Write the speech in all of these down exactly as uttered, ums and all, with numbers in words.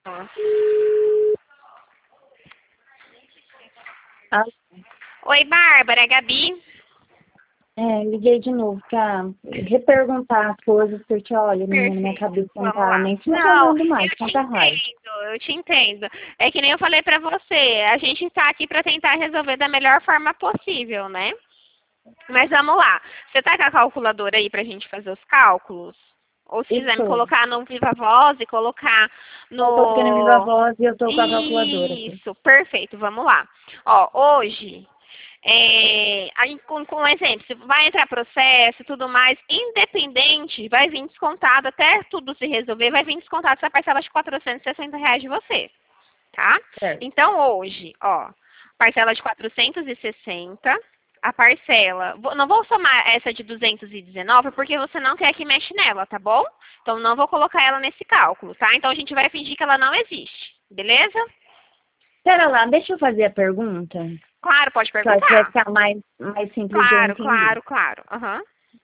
Ah, Oi, Bárbara, é Gabi. é, liguei de novo pra reperguntar as coisas, porque, olha, menina, minha Perfeito, cabeça não vamos tá lá. nem Não, funcionando mais, eu te tanta raiva. entendo, eu te entendo. É que nem eu falei pra você, a gente tá aqui pra tentar resolver da melhor forma possível, né? Mas vamos lá. Você tá com a calculadora aí pra gente fazer os cálculos? Ou se quiser me Estou. colocar no Viva Voz e colocar Eu tô ficando em viva no... voz e eu tô com a calculadora aqui. Isso, perfeito, vamos lá. Ó, hoje, é, aí, com, com um exemplo, se vai entrar processo e tudo mais, independente, vai vir descontado, até tudo se resolver, vai vir descontado essa parcela de quatrocentos e sessenta reais de você, tá? Certo. Então, hoje, ó, parcela de quatrocentos e sessenta, a parcela, vou- não vou somar essa de duzentos e dezenove, porque você não quer que mexe nela, tá bom? Então, não vou colocar ela nesse cálculo, tá? Então, a gente vai fingir que ela não existe, beleza? Pera lá, deixa eu fazer a pergunta, Claro, pode que eu acho que vai perguntar. ficar mais, mais simples de eu Claro, entender. claro, claro. Aham.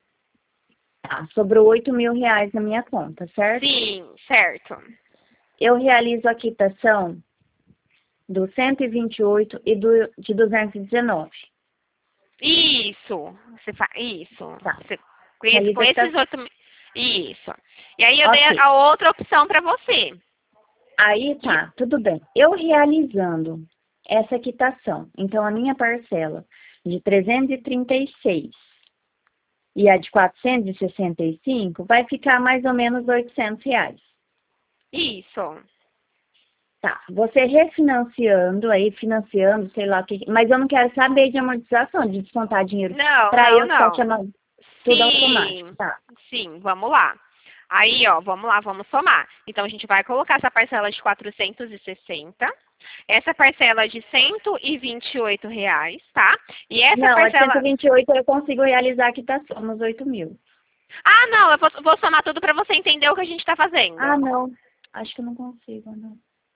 Tá, sobrou oito mil reais na minha conta, certo? Sim, certo. Eu realizo a quitação do cento e vinte e oito e do, de duzentos e dezenove. Isso. Você fa... Isso. Tá, Você... Com, esse- realizo com a esses quitação. oito... mil- Isso. E aí eu dei Ok. a outra opção para você. Aí Que... tá, tudo bem. Eu realizando essa quitação, então a minha parcela de trezentos e trinta e seis e a de quatrocentos e sessenta e cinco vai ficar mais ou menos oitocentos reais. Isso. Tá, você refinanciando aí, financiando, sei lá o que, mas eu não quero saber de amortização, de descontar dinheiro Não, para não, eu ficar não. chamando tudo automático, Sim. tá? Sim, vamos lá. Aí, ó, vamos lá, vamos somar. Então, a gente vai colocar essa parcela de quatrocentos e sessenta, essa parcela de cento e vinte e oito reais, tá? E essa Não, a de cento e parcela... vinte e oito eu consigo realizar a quitação nos oito mil. Ah, não, eu vou, vou somar tudo para você entender o que a gente está Ah, fazendo. não, acho que eu não consigo, não.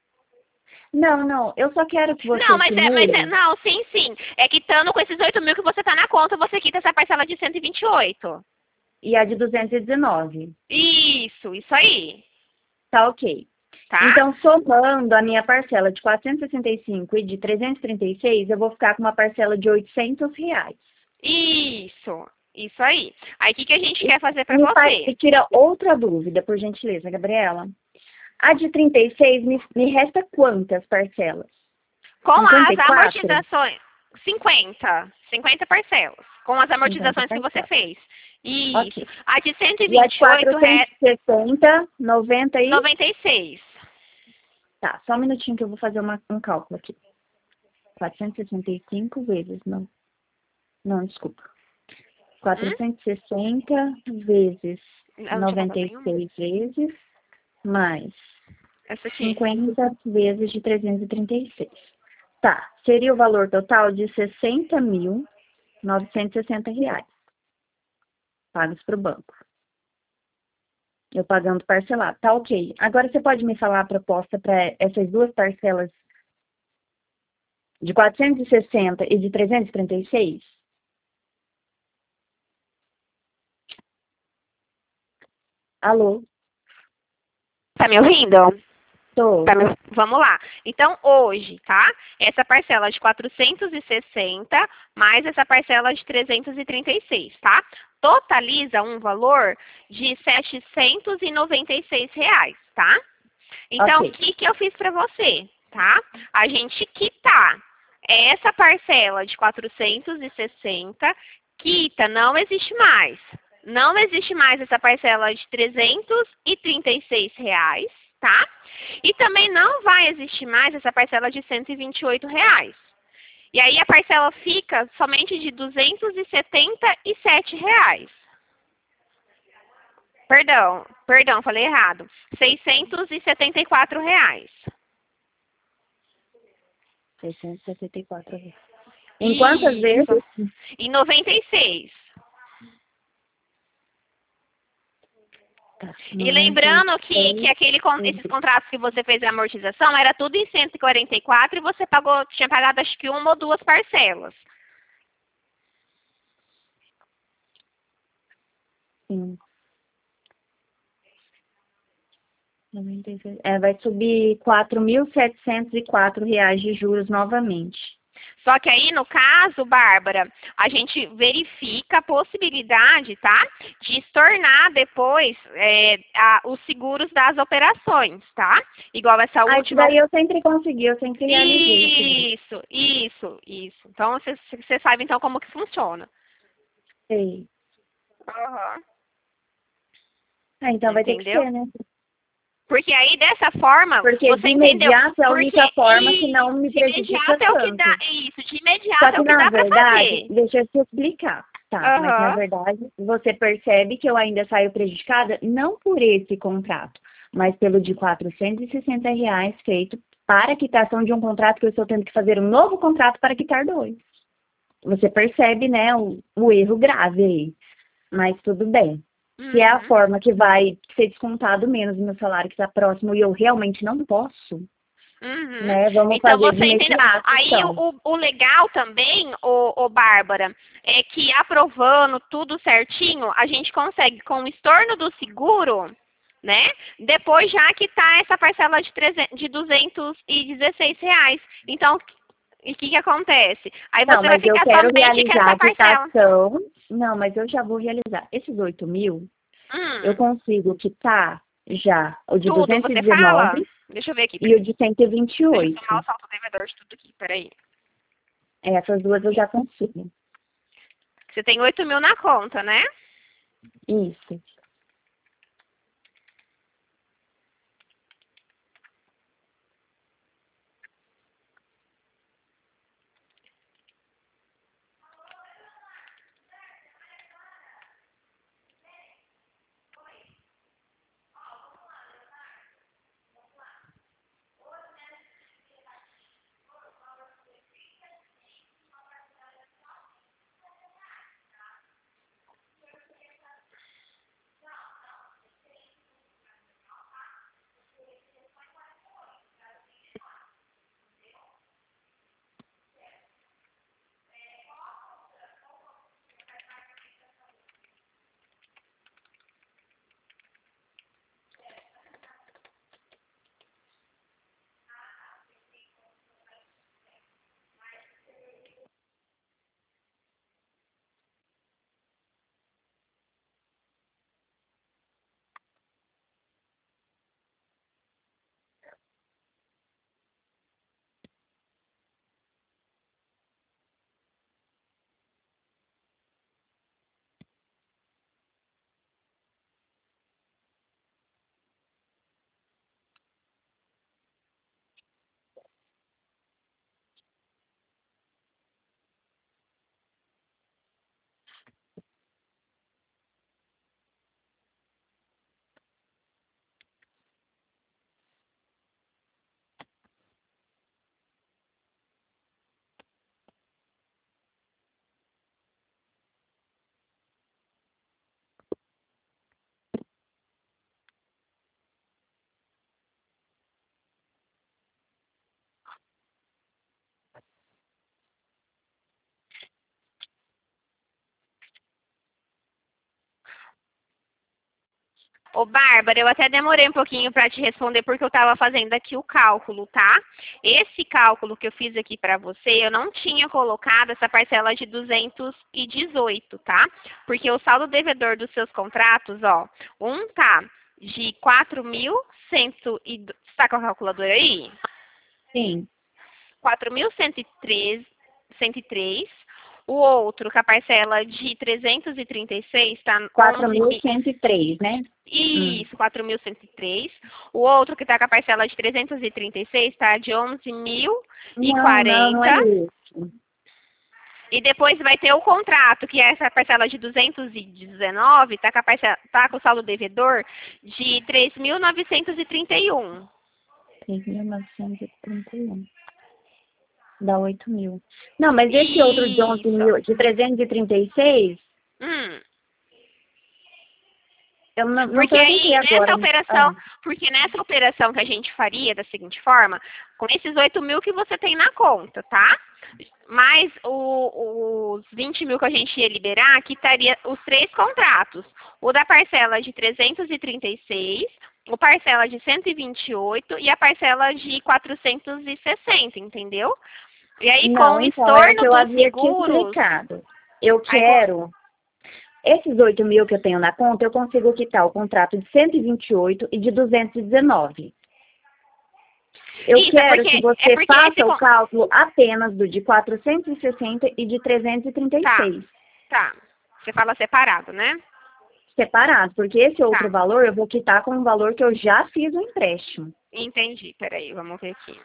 Não, não, eu só quero que Não, você mas é, mas é, simule não, sim, sim. É quitando com esses oito mil que você tá na conta, você quita essa parcela de cento e vinte e oito. e a de duzentos e dezenove. Isso, isso aí, Tá ok. tá? Então, somando a minha parcela de quatrocentos e sessenta e cinco e de trezentos e trinta e seis, eu vou ficar com uma parcela de oitocentos reais. Isso, isso aí. Aí o que, que a gente E quer fazer pra me, faz, você? me tira outra dúvida, por gentileza, Gabriela. A de trinta e seis me, me resta quantas parcelas? Com cinquenta as e quatro? amortizações, cinquenta, cinquenta parcelas, com as cinquenta amortizações que você parcelas. fez. Isso. Ok. A de cento e E a vinte de e oito, quatrocentos re- e sessenta, noventa e... noventa e seis. Tá, só um minutinho que eu vou fazer uma, um cálculo aqui. quatrocentos e sessenta e cinco vezes, não. Não, desculpa. Hum? quatrocentos e sessenta vezes Eu não tinha noventa contado e nenhuma. seis vezes, mais Essa aqui. cinquenta vezes de trezentos e trinta e seis. Tá, seria o valor total de sessenta mil novecentos e sessenta reais pagos para o banco. Eu pagando parcelado. Tá ok. Agora você pode me falar a proposta para essas duas parcelas de quatrocentos e sessenta e de trezentos e trinta e seis? Alô? Tá me ouvindo? Tô. Tá, meu- Vamos lá. Então, hoje, tá? Essa parcela de quatrocentos e sessenta mais essa parcela de trezentos e trinta e seis, tá? Totaliza um valor de setecentos e noventa e seis reais, tá? Então, o Ok. que, que eu fiz para você, tá? A gente quitar essa parcela de quatrocentos e sessenta, quita, não existe mais. Não existe mais essa parcela de trezentos e trinta e seis reais, tá? E também não vai existir mais essa parcela de cento e vinte e oito reais. E aí a parcela fica somente de duzentos e setenta e sete reais. Perdão, perdão, falei errado. seiscentos e setenta e quatro reais. seiscentos e sessenta e quatro vezes. Em quantas Isso. vezes? E noventa e seis. Tá, E lembrando que, que noventa e seis aquele, con- esses vezes. contratos que você fez de amortização era tudo em cento e quarenta e quatro e você pagou, tinha pagado acho que uma ou duas parcelas. Sim. noventa e seis. É, vai subir quatro mil setecentos e quatro reais de juros novamente. Só que aí, no caso, Bárbara, a gente verifica a possibilidade, tá? De estornar depois é, a, os seguros das operações, tá? Igual essa Ah, isso última. daí eu sempre consegui, eu sempre realizei. Isso, isso, isso. Então, você, você sabe, então, como que funciona. Sei. Aham. Ah, então vai ter que Entendeu? ser, né? Porque aí, dessa forma, Porque você de entendeu. imediato é a Porque única forma que não me de prejudica imediato é o que dá. tanto. Isso, de Só imediato é que, o que na dá pra verdade, fazer. deixa eu te explicar, tá? Mas, na Aham. verdade, você percebe que eu ainda saio prejudicada não por esse contrato, mas pelo de quatrocentos e sessenta reais feito para a quitação de um contrato que eu estou tendo que fazer um novo contrato para quitar dois. Você percebe, né, o, o erro grave aí. Mas tudo bem. Se é a Uhum. forma que vai ser descontado menos do meu salário que está próximo e eu realmente não posso, Uhum. né? Vamos Então fazer de você entendeu? imediato, Aí então. o, o legal também, ô, ô Bárbara, é que aprovando tudo certinho, a gente consegue, com o estorno do seguro, né? Depois já quitar essa parcela de, trezentos, de duzentos e dezesseis reais. Então, e o que, que acontece? Aí Não, você vai mas eu ficar quero somente com realizar essa a parcela. quitação. Não, mas eu já vou realizar. Esses oito mil, eu Hum, consigo quitar já o de tudo, duzentos e você fala? dezenove Deixa eu ver aqui, e o peraí. de cento e vinte e Deixa eu somar oito. o saldo devedor de tudo aqui, peraí. Essas duas eu já consigo. Você tem oito mil na conta, né? Isso. Ô, Bárbara, eu até demorei um pouquinho para te responder porque eu estava fazendo aqui o cálculo, tá? Esse cálculo que eu fiz aqui para você, eu não tinha colocado essa parcela de duzentos e dezoito, tá? Porque o saldo devedor dos seus contratos, ó, um tá de quatro mil e cem e... Você tá com a calculadora aí? Sim. quatro mil cento e treze, cento e três. O outro, com a parcela de trezentos e trinta e seis, está quatro onze mil mil. cento e três, né? Hum. Isso, quatro mil cento e três. O outro, que está com a parcela de trezentos e trinta e seis, está de onze mil e Não, não, não é quarenta. isso. E depois vai ter o contrato, que é essa parcela de duzentos e dezenove, está com, a parcela, tá com o saldo devedor de três mil novecentos e trinta e um. três mil novecentos e trinta e um. Dá oito mil. Não, mas esse outro de onze Isso. mil, de trezentos e trinta e seis, Hum. eu não, não Porque perguntei aí, nessa agora. operação, Ah, porque nessa operação que a gente faria da seguinte forma, com esses oito mil que você tem na conta, tá? Mais o, os vinte mil que a gente ia liberar, quitaria os três contratos. O da parcela de trezentos e trinta e seis, o parcela de cento e vinte e oito e a parcela de quatrocentos e sessenta, entendeu? E aí, Não, com o então, é o que estorno eu dos havia te seguros... explicado. Eu Aí, com... quero, esses oito mil que eu tenho na conta, eu consigo quitar o contrato de cento e vinte e oito e de duzentos e dezenove. Eu Isso, é quero que porque, é você porque esse... faça o con- cálculo apenas do de quatrocentos e sessenta e de trezentos e trinta e Tá, seis, tá. Você fala separado, né? separado, porque esse outro Tá, valor eu vou quitar com o valor que eu já fiz o empréstimo. entendi. Peraí, vamos ver aqui.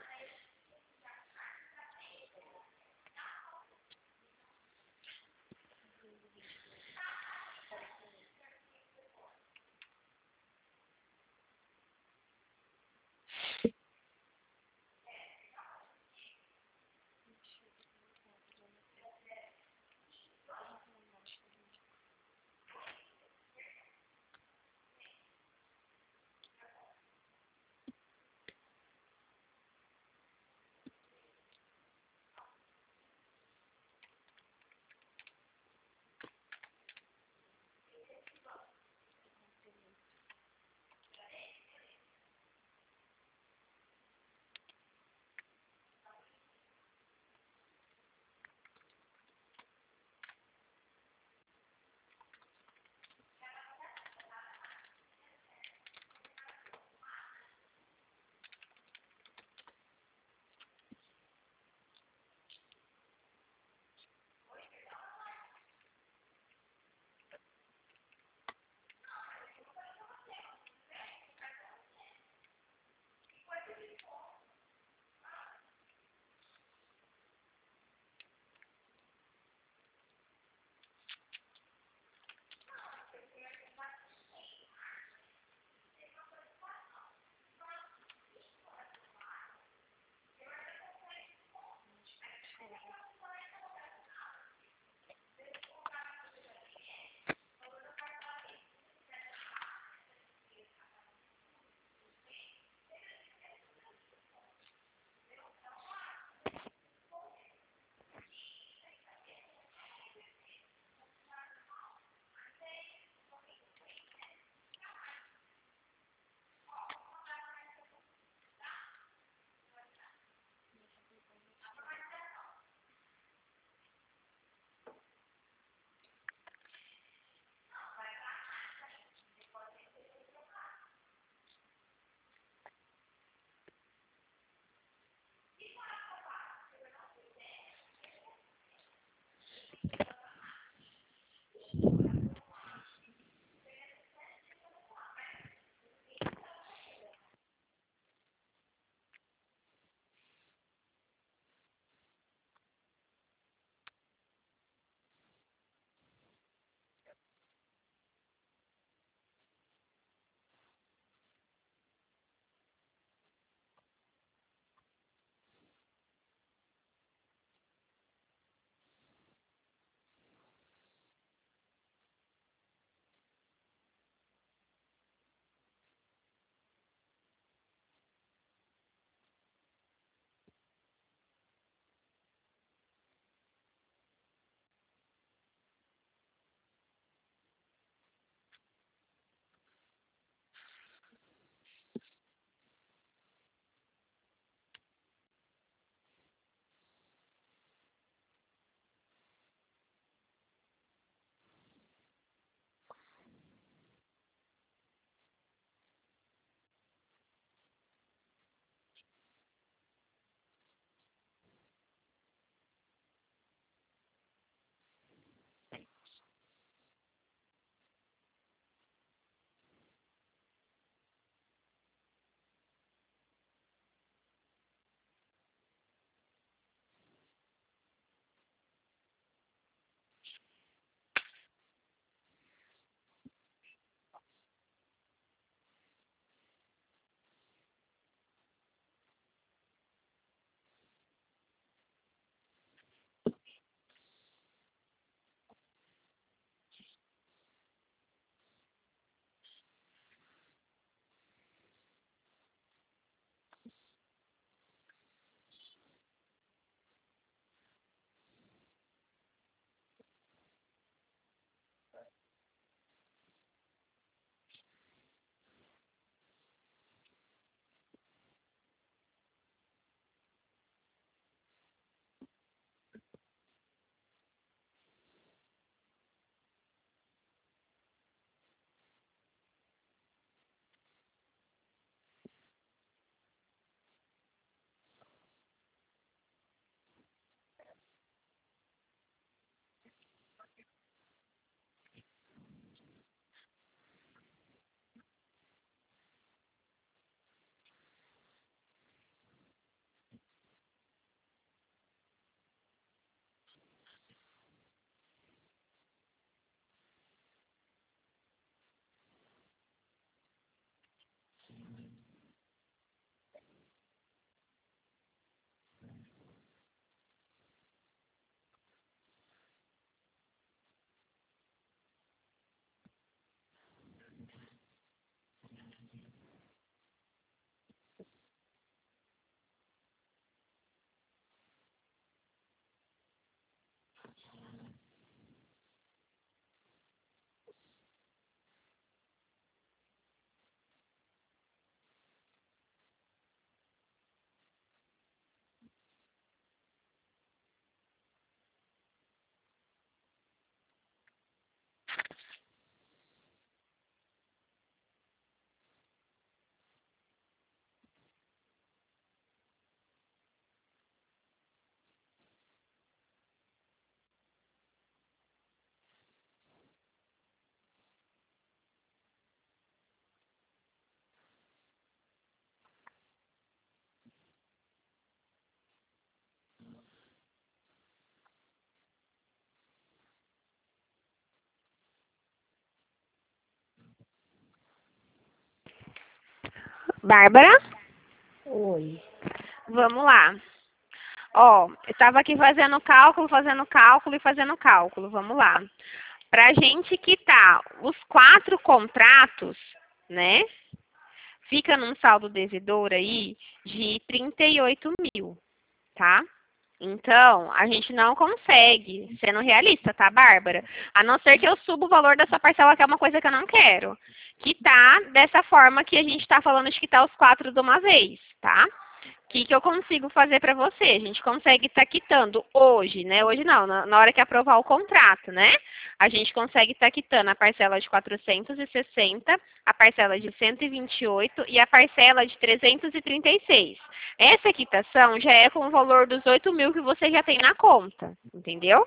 Bárbara, Oi. vamos lá. Ó, eu estava aqui fazendo cálculo, fazendo cálculo e fazendo cálculo. Vamos lá. Para a gente quitar os quatro contratos, né? Fica num saldo devedor aí de trinta e oito mil, tá? Então, a gente não consegue, sendo realista, tá, Bárbara? A não ser que eu suba o valor dessa parcela, que é uma coisa que eu não quero. Quitar dessa forma que a gente está falando de quitar os quatro de uma vez, tá? O que, que eu consigo fazer para você? A gente consegue estar quitando hoje, né? Hoje não, na, na hora que aprovar o contrato, né? A gente consegue estar quitando a parcela de quatrocentos e sessenta, a parcela de cento e vinte e oito e a parcela de trezentos e trinta e seis. Essa quitação já é com o valor dos oito mil que você já tem na conta, entendeu?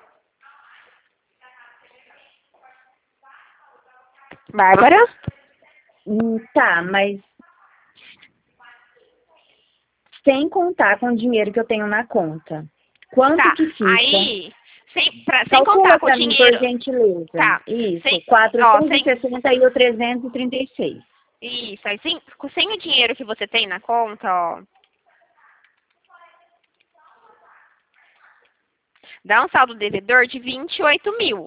Bárbara? Hum, tá, mas sem contar com o dinheiro que eu tenho na conta. Quanto Tá, que fica? aí, sem, pra, sem Calcula contar com o para mim, por dinheiro... gentileza. Tá, Isso, sem, ó, quatrocentos e sem, sessenta e o trezentos e trinta e seis. Isso, aí sem, sem o dinheiro que você tem na conta, ó, dá um saldo devedor de vinte e oito mil,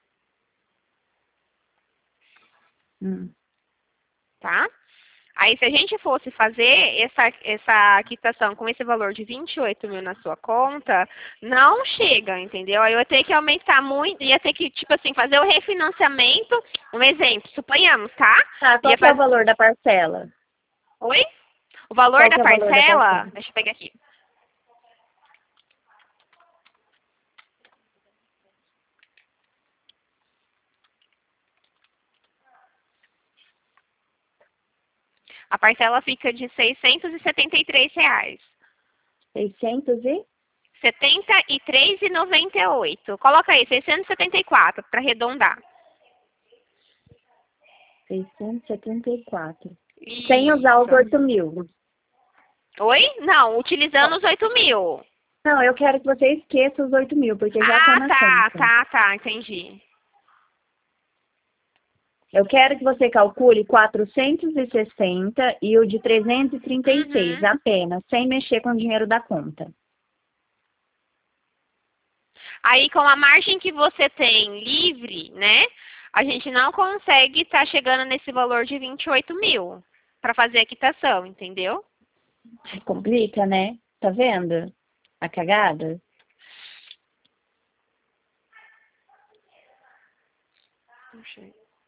Hum. tá? Aí se a gente fosse fazer essa, essa quitação com esse valor de vinte e oito mil na sua conta, não chega, entendeu? Aí eu ia ter que aumentar muito, ia ter que, tipo assim, fazer o refinanciamento, um exemplo, suponhamos, tá? Tá, qual Ia que é o faz... valor da parcela? Oi? O valor Qual da que é o valor da parcela, parcela? deixa eu pegar aqui. A parcela fica de seiscentos e setenta e três reais. seiscentos e? setenta e três e noventa e oito. Coloca aí, seiscentos e setenta e quatro, para arredondar. seiscentos e setenta e quatro. Sem usar os Isso. oito mil. Oi? Não, utilizando os oito mil. Não, eu quero que você esqueça os oito mil, porque já está Ah, na tá, conta. tá, tá, entendi. Eu quero que você calcule quatrocentos e sessenta e o de trezentos e trinta e seis Uhum. apenas, sem mexer com o dinheiro da conta. Aí, com a margem que você tem livre, né, a gente não consegue estar chegando nesse valor de vinte e oito mil para fazer a quitação, entendeu? Complica, né? Tá vendo? A cagada? Puxa.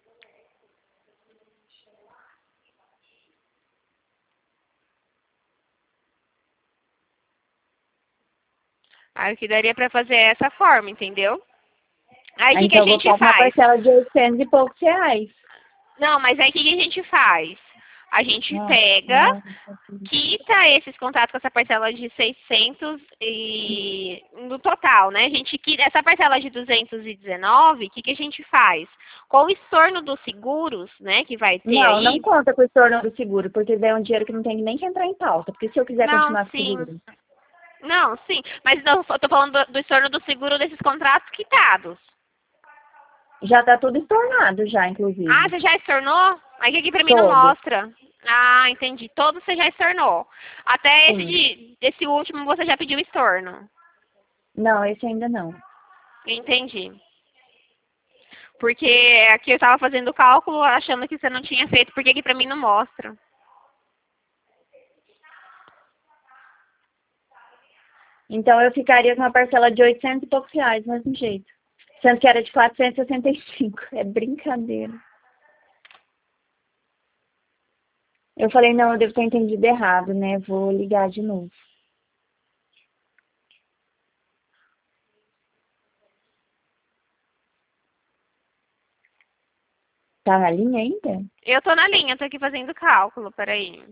Aí o que daria para fazer é essa forma, entendeu? Aí o Ah, que, que a então eu vou gente ficar com uma faz? parcela de oitocentos e poucos reais. Não, mas aí o que, que a gente faz? A gente Nossa, pega, nossa. quita esses contratos com essa parcela de seiscentos e no total, né? A gente quita essa parcela de duzentos e dezenove, o que, que a gente faz? Com o estorno dos seguros, né, que vai ter Não, não aí. conta com o estorno do seguro, porque daí é um dinheiro que não tem nem que entrar em pauta. Porque se eu quiser Não, continuar com o sim. seguro, Não, sim. Mas não, eu tô falando do, do estorno do seguro desses contratos quitados. já tá tudo estornado já, Ah, inclusive. você já estornou? Aí que aqui pra mim não Todo. mostra. Ah, entendi. Todos você já estornou. Até esse Sim. de, esse último você já pediu estorno. Não, esse ainda não. Entendi. Porque aqui eu tava fazendo o cálculo achando que você não tinha feito, porque aqui pra mim não mostra. Então eu ficaria com uma parcela de oitocentos e poucos reais, do mesmo jeito. Sendo que era de quatrocentos e sessenta e cinco. É brincadeira. Eu falei, não, eu devo ter entendido errado, né? Vou ligar de novo. Tá na linha ainda? Eu tô na linha, tô aqui fazendo cálculo, peraí.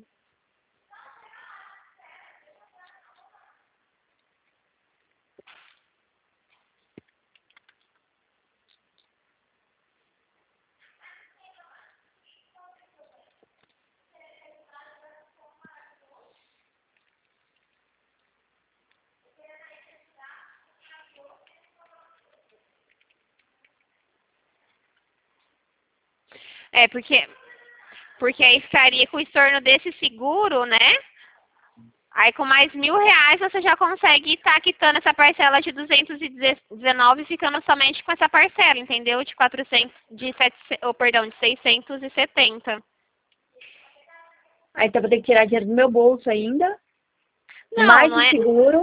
É, porque Porque aí ficaria com o estorno desse seguro, né? Aí com mais mil reais você já consegue estar quitando essa parcela de duzentos e dezenove, ficando somente com essa parcela, entendeu? De quatrocentos, de sete, oh, perdão, de seiscentos e setenta. Aí então eu vou ter que tirar dinheiro do meu bolso ainda. Não, Mais não o é. seguro.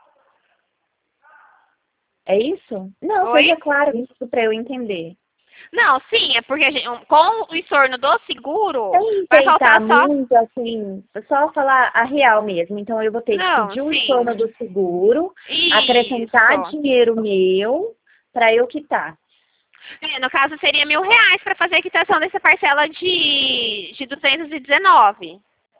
É isso? Não, Oi? seja claro isso para eu entender. Não, sim, é porque a gente, com o estorno do seguro, Sem vai faltar peitar só. muito, assim, só falar a real mesmo. Então eu vou ter que Não, pedir o estorno sim. do seguro, acrescentar Isso. dinheiro meu para eu quitar. É, no caso, seria mil reais para fazer a quitação dessa parcela de, de duzentos e dezenove.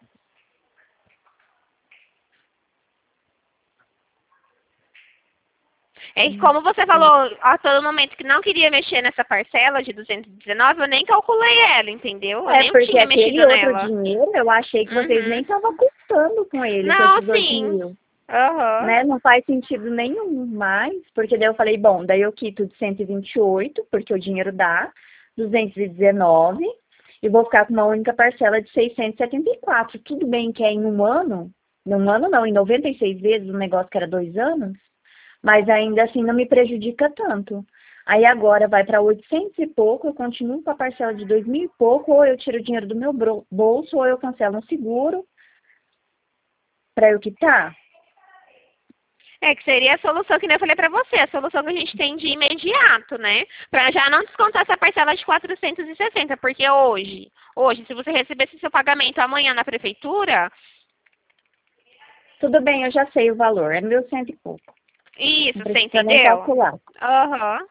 É que como você falou a todo momento que não queria mexer nessa parcela de duzentos e dezenove, eu nem calculei ela, entendeu? Eu É, nem porque tinha aquele mexido outro nela. dinheiro, eu achei que vocês nem Uhum. estavam contando com ele, com Não, esses oito sim. mil. Aham. Né? Não faz sentido nenhum mais, porque daí eu falei, bom, daí eu quito de cento e vinte e oito, porque o dinheiro dá, duzentos e dezenove, e vou ficar com uma única parcela de seiscentos e setenta e quatro. Tudo bem que é em um ano, num ano não, em noventa e seis vezes, um negócio que era dois anos, mas ainda assim não me prejudica tanto. Aí agora vai para oitocentos e pouco, eu continuo com a parcela de dois mil e pouco, ou eu tiro o dinheiro do meu bolso, ou eu cancelo um seguro para eu quitar. É que seria a solução que nem eu falei pra você, a solução que a gente tem de imediato, né? Pra já não descontar essa parcela de quatrocentos e sessenta, porque hoje, hoje, se você recebesse seu pagamento amanhã na prefeitura, Tudo bem, eu já sei o valor, é mil cento e pouco. isso, Não você precisa nem entendeu? calcular. Aham.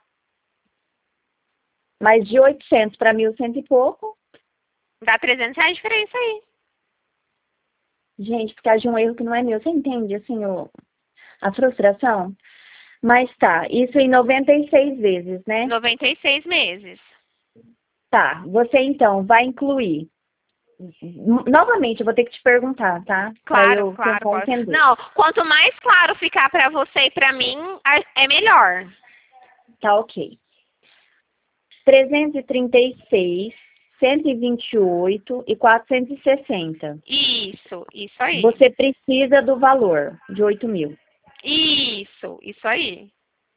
Mas de oitocentos para mil cento e pouco, Dá trezentos reais de diferença aí. gente, por causa de um erro que não é meu. Você entende, assim, o, a frustração? Mas tá, isso em noventa e seis vezes, né? noventa e seis meses. Tá, você então vai incluir. Novamente, eu vou ter que te perguntar, tá? Para Claro, eu claro, tentar pode. entender. Não, quanto mais claro ficar pra você e pra mim, a- é melhor. Tá, ok. trezentos e trinta e seis, cento e vinte e oito e quatrocentos e sessenta. Isso, isso aí. Você precisa do valor de oito mil. Isso, isso aí.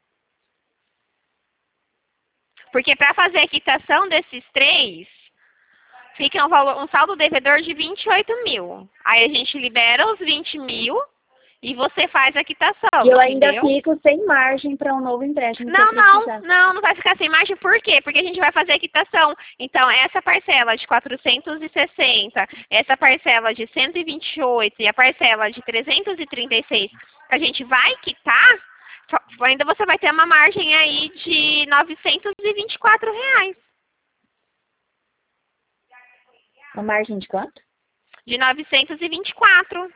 Porque para fazer a quitação desses três, fica um, valor, um saldo devedor de vinte e oito mil. Aí a gente libera os vinte mil e você faz a E quitação, eu ainda entendeu? fico sem margem para um novo empréstimo se eu Não, não, precisar. não, não vai ficar sem margem. Por quê? Porque a gente vai fazer a quitação. Então, essa parcela de quatrocentos e sessenta, essa parcela de cento e vinte e oito e a parcela de trezentos e trinta e seis que a gente vai quitar, só- ainda você vai ter uma margem aí de novecentos e vinte e quatro reais. Uma margem de quanto? De novecentos e vinte e quatro.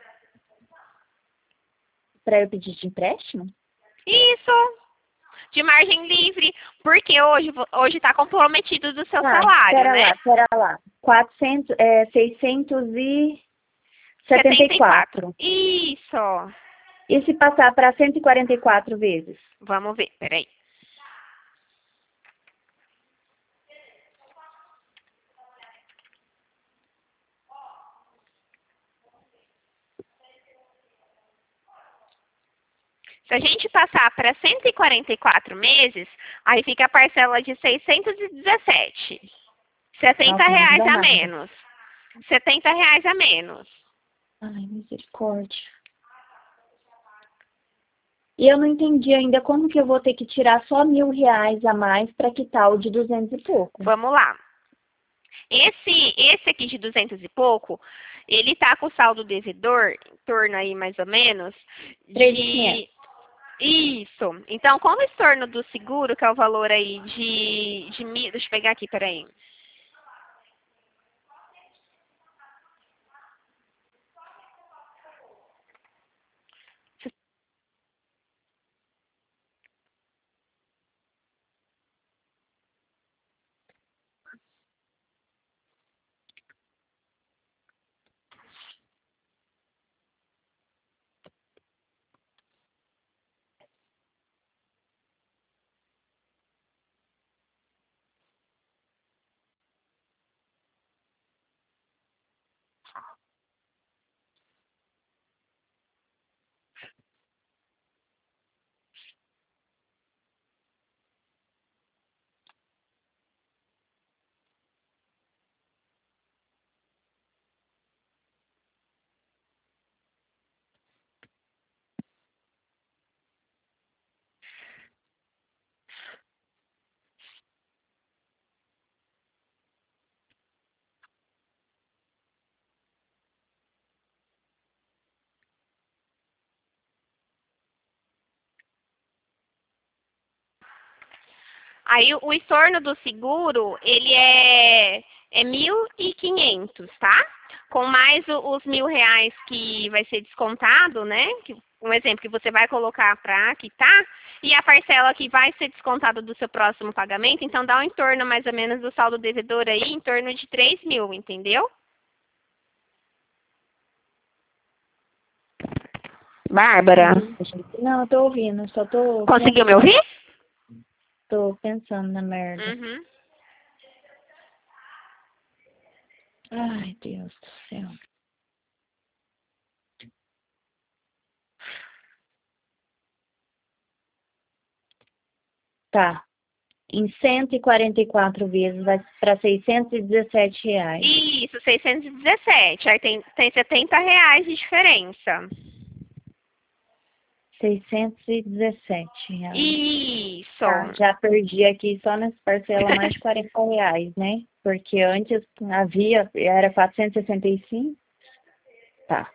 Para eu pedir de empréstimo? Isso. De margem livre, porque hoje vo- hoje está comprometido do seu Tá, salário, pera né? lá, pera lá. quatrocentos, é, seiscentos e setenta e setenta e quatro. quatro. Isso. E se passar para cento e quarenta e quatro vezes? Vamos ver, peraí. Se a gente passar para cento e quarenta e quatro meses, aí fica a parcela de seiscentos e dezessete. setenta Nossa, muito reais a danado. menos. setenta reais a menos. Ai, misericórdia. E eu não entendi ainda como que eu vou ter que tirar só mil reais a mais para quitar o de duzentos e pouco. Vamos lá. Esse, esse aqui de duzentos e pouco, ele tá com o saldo devedor, em torno aí mais ou menos, três mil e quinhentos. de... Isso. Então, com o estorno do seguro, que é o valor aí de... de mil... Deixa eu pegar aqui, peraí. Aí o estorno do seguro, ele é, é mil e quinhentos, tá? Com mais o- os mil reais que vai ser descontado, né? Que, um exemplo que você vai colocar para quitar, e a parcela que vai ser descontada do seu próximo pagamento, então dá um em torno mais ou menos do saldo devedor aí, em torno de três mil, entendeu? Bárbara, Não, eu tô ouvindo, só tô conseguiu me pensando, ouvir? tô pensando na merda. Uhum. Ai, Deus do céu. Tá. Em cento e quarenta e quatro vezes vai para seiscentos e dezessete reais. Isso, seiscentos e dezessete. Aí tem, tem setenta reais de diferença. seiscentos e dezessete reais. Isso. Tá, já perdi aqui só nessa parcela mais de quarenta reais, né? Porque antes havia, era quatrocentos e sessenta e cinco. Tá.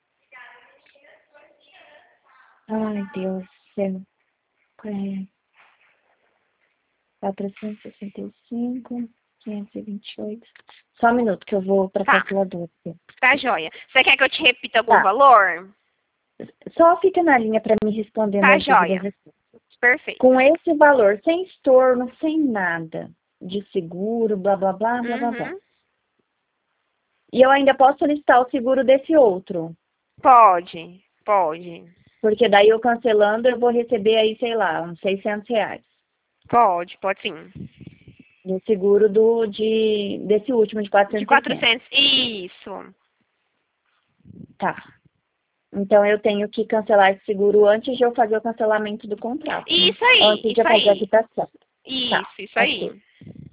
Ai, Deus do céu. É, quatrocentos e sessenta e cinco, quinhentos e vinte e oito. Só um minuto que eu vou para a Tá. calculadora. Tá joia. Você quer que eu te repita algum Tá. valor? Só fica na linha para me respondendo Tá as joia. dúvidas. Perfeito. Com esse valor, sem estorno, sem nada de seguro, blá, blá, blá, blá, blá, blá. Uhum. E eu ainda posso solicitar o seguro desse outro. Pode, pode. Porque daí eu cancelando, eu vou receber aí, sei lá, uns seiscentos reais. Pode, pode sim. Do seguro do, de, desse último, de De quatrocentos e sessenta. quatrocentos. Isso. Tá. Então eu tenho que cancelar esse seguro antes de eu fazer o cancelamento do contrato. Né? Isso aí, Antes de isso eu fazer a aí. quitação. Isso, Tá. isso aí. Ok.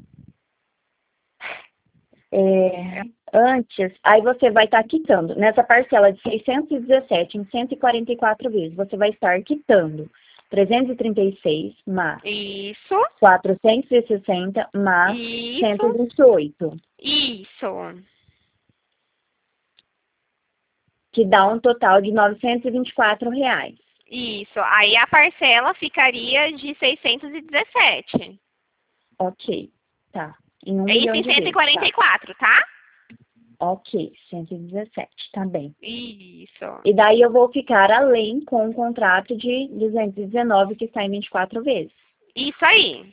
É, antes, aí você vai estar quitando. Nessa parcela de seiscentos e dezessete em cento e quarenta e quatro vezes, você vai estar quitando trezentos e trinta e seis mais Isso. quatrocentos e sessenta mais cento e Isso. vinte e oito, Isso. que dá um total de novecentos e vinte e quatro reais. Isso. Aí a parcela ficaria de seiscentos e dezessete. Ok, tá. Em um É isso milhão em de cento e vezes, quarenta tá? e quatro, tá? Ok, cento e dezessete, tá bem. Isso. E daí eu vou ficar além com um contrato de duzentos e dezenove, que está em vinte e quatro vezes. Isso aí.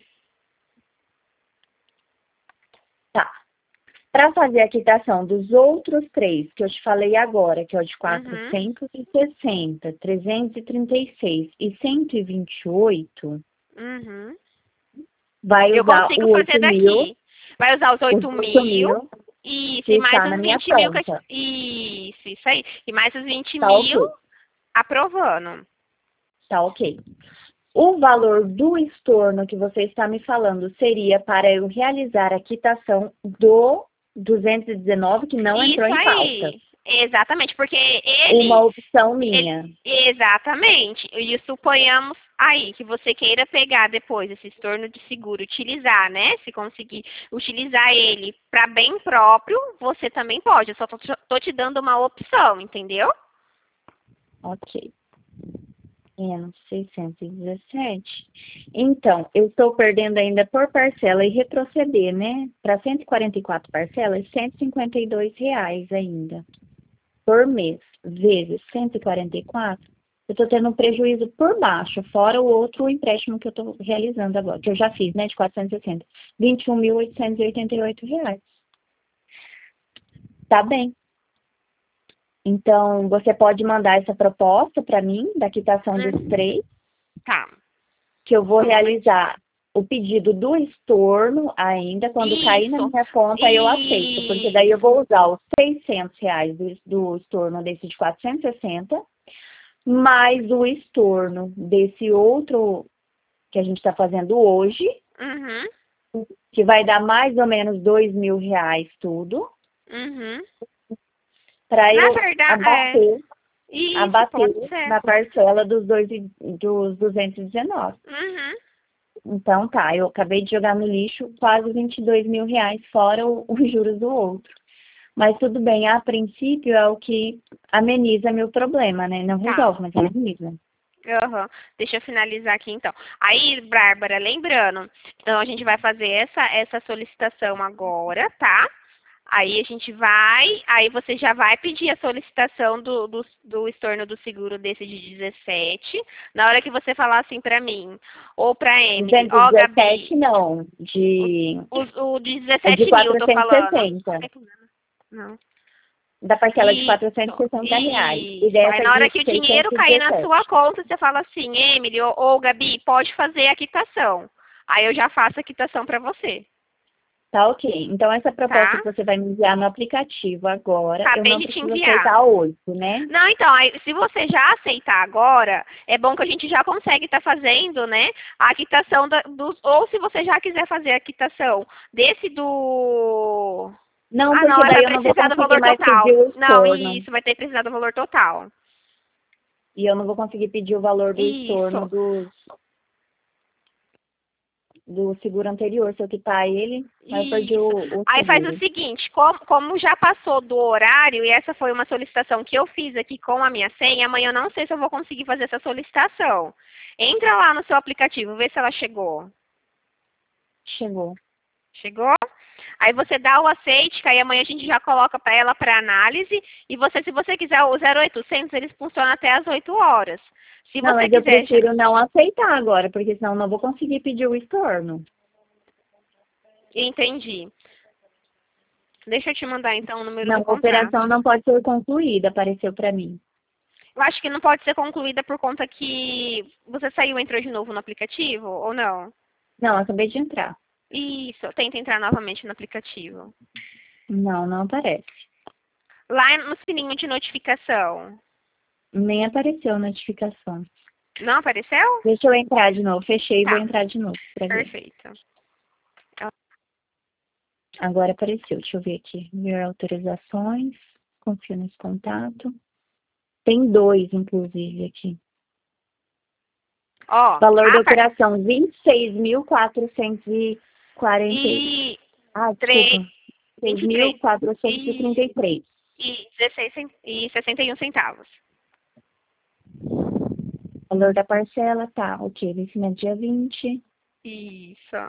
Tá. Para fazer a quitação dos outros três que eu te falei agora, que é o de Uhum. quatrocentos e sessenta, trezentos e trinta e seis e cento e vinte e oito, Uhum. vai Eu usar consigo o fazer oito mil, daqui. Vai usar os os oito oito mil. mil Isso, que e mais está na os minha vinte mil que eu... conta. Isso, isso aí. E mais os vinte Tá mil ok, aprovando. tá ok. O valor do estorno que você está me falando seria para eu realizar a quitação do duzentos e dezenove, que não entrou Isso em pauta. aí. Exatamente, porque ele... Uma opção ele minha. exatamente. E suponhamos aí que você queira pegar depois esse estorno de seguro, utilizar, né? Se conseguir utilizar ele para bem próprio, você também pode. Eu só tô, tô te dando uma opção, entendeu? Ok. Menos seiscentos e dezessete. Então, eu estou perdendo ainda por parcela e retroceder, né? Para cento e quarenta e quatro parcelas, cento e cinquenta e dois reais ainda. Por mês, vezes cento e quarenta e quatro, eu estou tendo um prejuízo por baixo, fora o outro empréstimo que eu estou realizando agora, que eu já fiz, né? De quatrocentos e sessenta. vinte e um mil oitocentos e oitenta e oito reais. Tá bem. Então, você pode mandar essa proposta para mim, da quitação dos Hum, três, tá. que eu vou Só um momento. realizar o pedido do estorno ainda, quando cair na Isso. minha conta eu aceito, porque daí eu Isso. vou usar os seiscentos reais do, do estorno desse de quatrocentos e sessenta, mais o estorno desse outro que a gente está fazendo hoje, Uhum. que vai dar mais ou menos dois mil reais tudo, Uhum. para Na eu verdade, é. abater, Isso, abater pode ser. na parcela dos, dois, e- dos duzentos e dezenove. Uhum. Então tá, eu acabei de jogar no lixo quase vinte e dois mil reais, fora o- os juros do outro. Mas tudo bem, a princípio é o que ameniza meu problema, né? Não Tá. resolve, mas ameniza. Aham. Deixa eu finalizar aqui, então. Aí, Bárbara, lembrando, então a gente vai fazer essa, essa solicitação agora, tá? Aí a gente vai, aí você já vai pedir a solicitação do, do, do estorno do seguro desse de dezessete. Na hora que você falar assim pra mim, ou pra Emily, ó, Gabi, dezessete não, de, o, o, o de é de dezessete mil, tô quatrocentos e falando. sessenta Não. da parcela de Isso, quatrocentos e sessenta reais. E isso. Aí dessa na hora de que o dinheiro seiscentos e cair na dezessete. sua conta, você fala assim, Emily ou, ou Gabi, pode fazer a quitação. Aí eu já faço a quitação pra você, Tá ok. Então, essa proposta tá? que você vai me enviar no aplicativo agora, eu Acabei não de te preciso enviar. aceitar hoje, né? Não, então, aí, se você já aceitar agora, é bom que a gente já consegue estar fazendo, né, a quitação da, dos, ou se você já quiser fazer a quitação desse do... Não, Ah, não, porque vai daí eu não vou precisar do conseguir valor mais pedir total. o Não, estorno. isso, vai ter que precisar do valor total. E eu não vou conseguir pedir o valor do estorno Isso. do, do seguro anterior. Se eu quitar ele, aí eu perdi Isso. o, o Aí faz o seguro. seguinte, como, como já passou do horário, e essa foi uma solicitação que eu fiz aqui com a minha senha, amanhã eu não sei se eu vou conseguir fazer essa solicitação. Entra lá no seu aplicativo, vê se ela chegou. Chegou. Chegou? Aí você dá o aceite, que aí amanhã a gente já coloca para ela para análise. E você, se você quiser o zero oitocentos, eles funcionam até as oito horas. Se Não, você mas eu quiser... já- prefiro não aceitar agora, porque senão eu não vou conseguir pedir o estorno. Entendi. Deixa eu te mandar então o número Não, do a operação contrato. não pode ser concluída, apareceu para mim. Eu acho que não pode ser concluída por conta que você saiu e entrou de novo no aplicativo, ou não? Não, eu acabei de entrar. Isso, tenta entrar novamente no aplicativo. Não, não aparece. Lá no sininho de notificação, Nem apareceu notificação. não apareceu? Deixa eu entrar de novo. Fechei e vou Tá, entrar de novo para ver. perfeito. Agora apareceu. Deixa eu ver aqui. Ver autorizações. Confio nesse contato. Tem dois, inclusive, aqui. Ó, Valor da a par... operação, vinte e seis mil quatrocentos e quarenta. e Ah, três, desculpa. seis vinte e mil três quatrocentos e trinta e e, três. e dezesseis cen- e sessenta e um centavos. Valor da parcela, tá. Ok, vencimento dia vinte. Isso.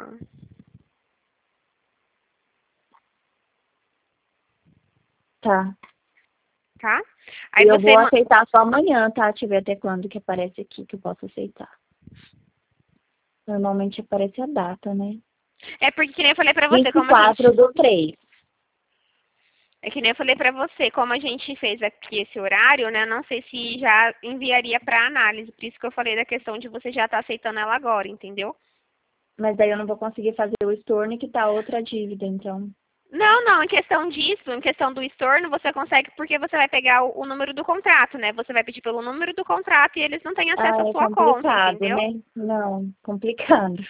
Tá. Tá? Aí E eu você vou ma- aceitar só amanhã, tá? Deixa eu ver até quando que aparece aqui que eu posso aceitar. Normalmente aparece a data, né? é porque que nem eu falei pra você, vinte e como a gente quatro do três. É que nem eu falei pra você, como a gente fez aqui esse horário, né? Não sei se já enviaria pra análise. Por isso que eu falei da questão de você já estar aceitando ela agora, entendeu? Mas daí eu não vou conseguir fazer o estorno que tá outra dívida, então. Não, não, em questão disso, em questão do estorno, você consegue porque você vai pegar o, o número do contrato, né? Você vai pedir pelo número do contrato e eles não têm acesso Ah, à é sua conta, complicado, entendeu? né? Não, complicado.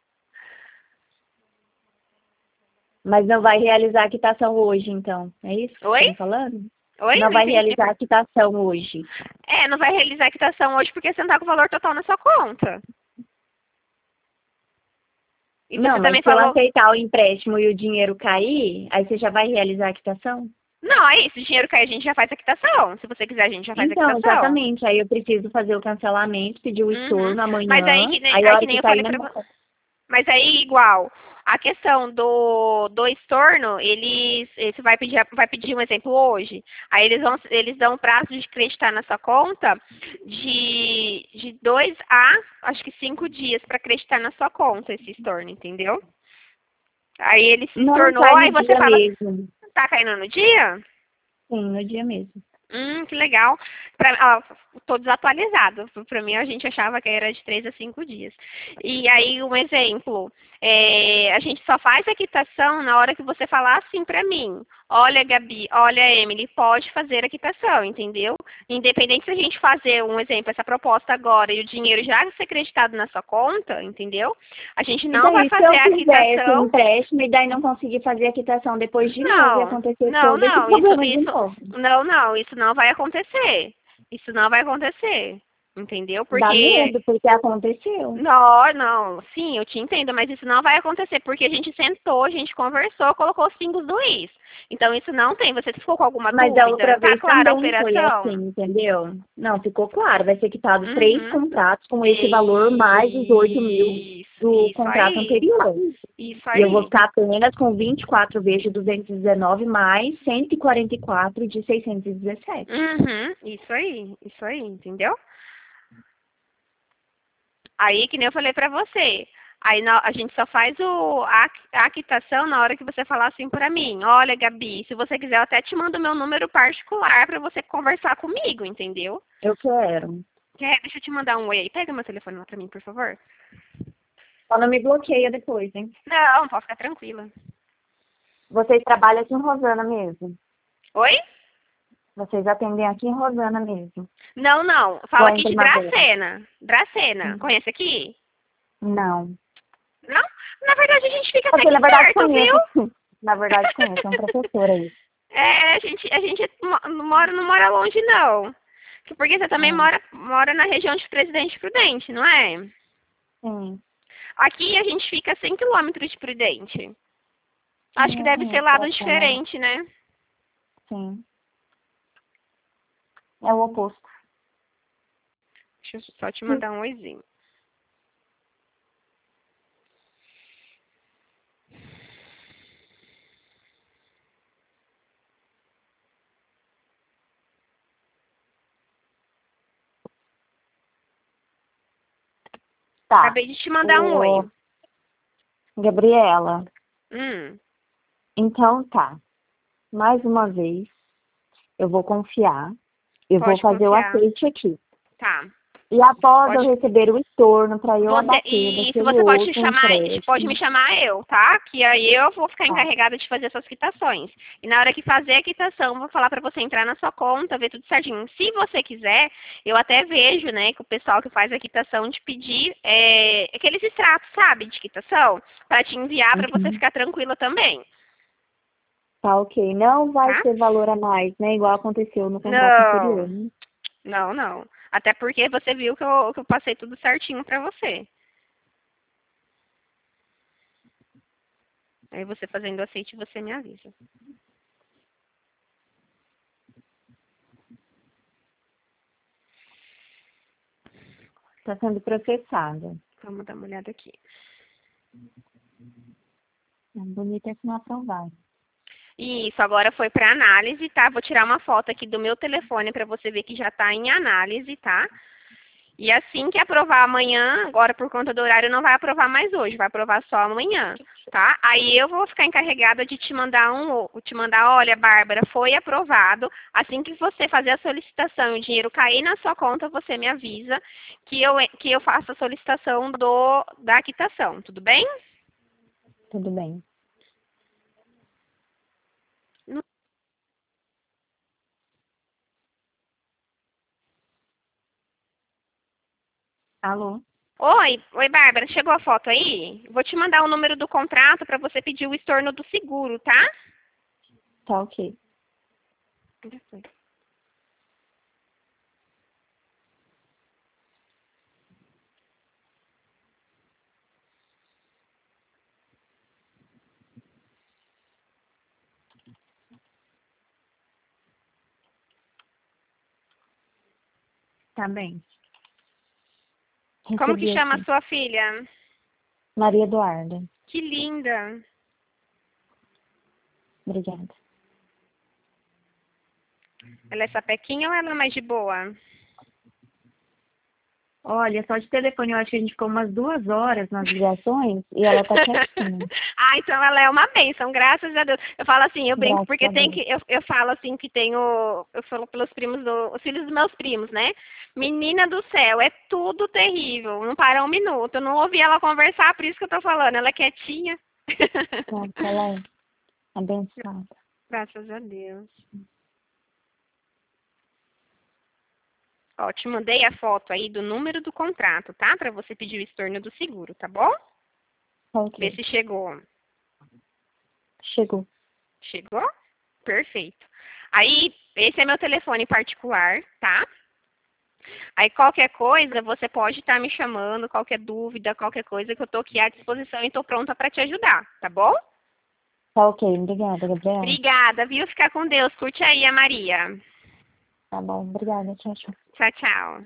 Mas não vai realizar a quitação hoje, então. É isso que você Oi? está me falando? Oi? Não Não vai entendi. realizar a quitação hoje. É, não vai realizar a quitação hoje porque você não tá com o valor total na sua conta. E Não, você mas também se eu falou... aceitar o empréstimo e o dinheiro cair, aí você já vai realizar a quitação? Não, é isso, o dinheiro cai, a gente já faz a quitação. Se você quiser, a gente já faz a Então, quitação. exatamente. Aí eu preciso fazer o cancelamento, pedir o Uhum. estorno Mas aí amanhã. que nem, Aí a aí hora que que nem eu cair falei na pra minha você. conta. Mas aí, igual, a questão do, do estorno, eles, você vai pedir, vai pedir um exemplo hoje. Aí eles vão, eles dão um prazo de acreditar na sua conta de, de dois a, acho que cinco dias para acreditar na sua conta esse estorno, entendeu? Aí ele se Não, estornou, cai no aí você dia fala, mesmo. tá caindo no dia? Sim, no dia mesmo. Hum, que legal. Pra, ó, tô desatualizado. Pra mim, a gente achava que era de três a cinco dias. E aí, um exemplo, é, a gente só faz a quitação na hora que você falar assim pra mim. Olha, Gabi, olha, Emily, pode fazer a quitação, entendeu? Independente se a gente fazer, um exemplo, essa proposta agora e o dinheiro já ser acreditado na sua conta, entendeu? A gente E não vai daí, se eu fazer a fizer esse quitação. empréstimo e daí não conseguir fazer a quitação depois de novo e Não, acontecer não, todo esse não, isso, problema de isso, novo? não, não, isso não vai acontecer. Isso não vai acontecer. Entendeu? Dá Porque medo, porque aconteceu. não, não, sim, eu te entendo, mas isso não vai acontecer, porque a gente sentou, a gente conversou, colocou os pingos do is. Então isso não tem. Você ficou com alguma Mas a dúvida? outra Tá vez clara a também foi operação? assim, entendeu? Não, ficou claro. Vai ser quitado três Uhum. contratos com esse valor mais os oito mil Isso, do isso contrato aí. anterior. Isso E eu vou aí. ficar apenas com vinte e quatro vezes de duzentos e dezenove mais cento e quarenta e quatro de seiscentos e dezessete. Uhum. Isso aí, isso aí, entendeu? Aí, que nem eu falei pra você. Aí na- a gente só faz o, a, a quitação na hora que você falar assim pra mim. Olha, Gabi, se você quiser, eu até te mando meu número particular pra você conversar comigo, entendeu? Eu quero. Quer? Deixa eu te mandar um oi aí. Pega meu telefone lá pra mim, por favor. Só não me bloqueia depois, hein? Não, pode ficar tranquila. Vocês trabalham aqui em Rosana mesmo. Oi? Vocês atendem aqui em Rosana mesmo. Não, não. Ou Fala é em aqui de Primavera? Dracena. Dracena. Hum. Conhece aqui? Não. Não? Na verdade, a gente fica até Porque aqui na verdade perto, conheço, viu? sim. Na verdade conheço, é um professor aí. É, a gente, a gente mo- não mora, não mora longe, não. Porque você também Ah, mora, mora na região de Presidente Prudente, não é? sim. Aqui a gente fica a cem quilômetros de Prudente. Acho Sim, que eu deve ser conheço lado Dracena. diferente, né? Sim. É o oposto. Deixa eu só te mandar um oizinho. Tá. Acabei de te mandar um oi. O Gabriela. Hum, Então tá. Mais uma vez, eu vou confiar. Eu vou pode fazer o confiar. aceite aqui. Tá. E após eu Pode. receber o estorno para eu Você, abater isso, daquele você pode outro chamar, pode me empréstimo. chamar eu, tá? Que aí eu vou ficar Tá. encarregada de fazer essas quitações. E na hora que fazer a quitação, eu vou falar pra você entrar na sua conta, ver tudo certinho. Se você quiser, eu até vejo, né, que o pessoal que faz a quitação de pedir é, aqueles extratos, sabe, de quitação, pra te enviar pra você Uhum. ficar tranquila também, Tá, ok. Não vai tá? ser valor a mais, né? Igual aconteceu no contrato anterior, Não, né? não, não. Até porque você viu que eu, que eu passei tudo certinho pra você. Aí você fazendo o aceite, você me avisa. Tá sendo processada. Vamos dar uma olhada aqui. É bonito é que não aprovar. Isso, agora foi para análise, tá? Vou tirar uma foto aqui do meu telefone para você ver que já está em análise, tá? E assim que aprovar amanhã, agora por conta do horário não vai aprovar mais hoje, vai aprovar só amanhã, tá? Aí eu vou ficar encarregada de te mandar um, te mandar, olha, Bárbara, foi aprovado. Assim que você fazer a solicitação e o dinheiro cair na sua conta, você me avisa que eu que eu faço a solicitação do da quitação, tudo bem? Tudo bem. Alô? Oi, oi, Bárbara, chegou a foto aí? Vou te mandar o número do contrato para você pedir o estorno do seguro, tá? Tá ok. Já foi. Tá bem. Como que Recebi chama a aqui. sua filha? Maria Eduarda. Que linda. Obrigada. Ela é sapequinha ou ela é mais de boa? Olha, só de telefone eu acho que a gente ficou umas duas horas nas ligações e ela tá quietinha. Ah, então ela é uma bênção, graças a Deus. Eu falo assim, eu brinco Graças porque a tem Deus. que, eu, eu falo assim que tenho, eu falo pelos primos, do, os filhos dos meus primos, né? Menina do céu, é tudo terrível, não para um minuto. Eu não ouvi ela conversar, por isso que eu tô falando, ela é quietinha. Nossa, ela é abençoada. Graças a Deus. Ó, te mandei a foto aí do número do contrato, tá? Pra você pedir o estorno do seguro, tá bom? Tá Vê ok. se chegou. Chegou. Chegou? Perfeito. Aí, esse é meu telefone particular, tá? Aí qualquer coisa, você pode estar me chamando, qualquer dúvida, qualquer coisa que eu estou aqui à disposição e estou pronta para te ajudar, tá bom? Tá ok, obrigada, Gabriela. Obrigada, viu? Fica com Deus. Curte aí a Maria. Tá bom, obrigada, tchau, tchau. Tchau, tchau.